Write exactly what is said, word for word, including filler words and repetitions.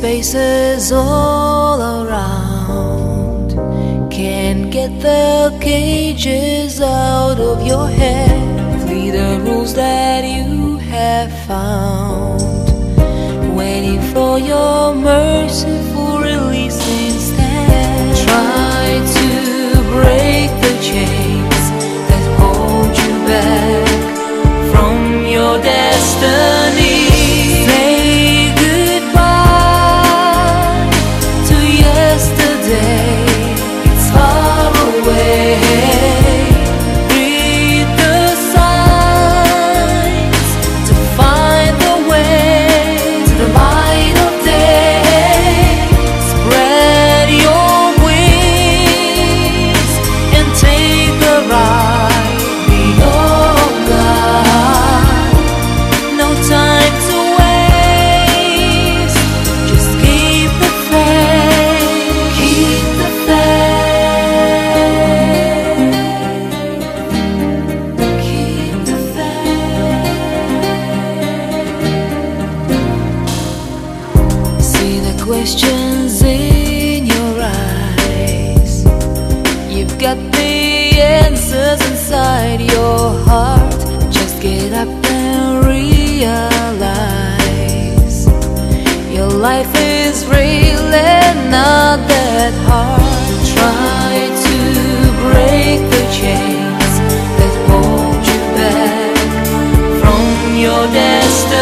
spaces all around. Can't get the cages out of your head. Flee the rules that you have found, waiting for your merciful release instead. Try to break the chains that hold you back from your destiny. Say goodbye to yesterday, it's far away. Read the signs to find the way to the light of day. Spread your wings and take a ride beyond God. No time to waste, just keep the faith, keep the faith, keep the faith. See the questions in your eyes, you've got the answers inside your heart. Just get up and realize your life is real and not that hard. Try to break the chains that hold you back from your destiny.